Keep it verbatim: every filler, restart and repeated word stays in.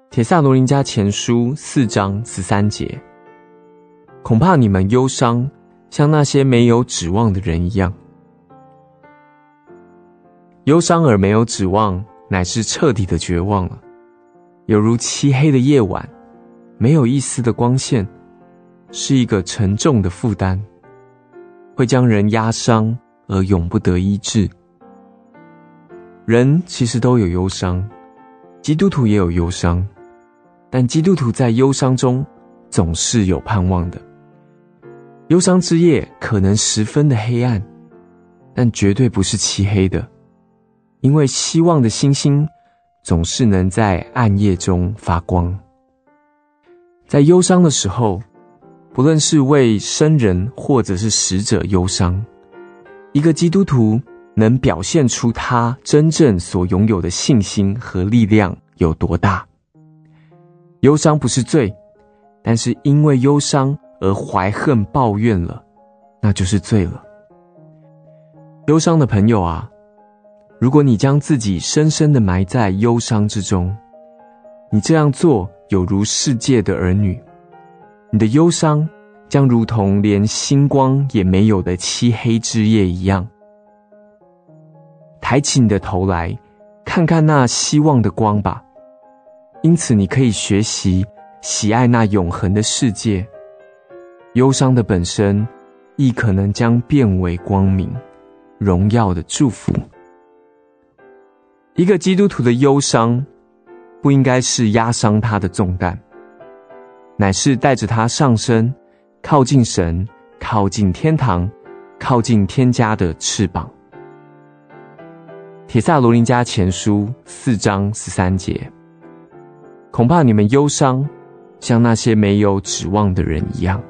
帖撒罗尼迦前书四章十三节，恐怕你们忧伤，像那些没有指望的人一样。忧伤而没有指望，乃是彻底的绝望了，犹如漆黑的夜晚，没有一丝的光线，是一个沉重的负担，会将人压伤而永不得医治。人其实都有忧伤，基督徒也有忧伤，但基督徒在忧伤中总是有盼望的。忧伤之夜可能十分的黑暗，但绝对不是漆黑的，因为希望的星星总是能在暗夜中发光。在忧伤的时候，不论是为生人或者是死者忧伤，一个基督徒能表现出他真正所拥有的信心和力量有多大。忧伤不是罪，但是因为忧伤而怀恨抱怨了，那就是罪了。忧伤的朋友啊，如果你将自己深深地埋在忧伤之中，你这样做有如世界的儿女，你的忧伤将如同连星光也没有的漆黑之夜一样。抬起你的头来，看看那希望的光吧。因此你可以学习喜爱那永恒的世界，忧伤的本身亦可能将变为光明荣耀的祝福。一个基督徒的忧伤不应该是压伤他的重担，乃是带着他上升，靠近神，靠近天堂，靠近天家的翅膀。帖撒罗尼迦前书四章十三节，恐怕你们忧伤，像那些没有指望的人一样。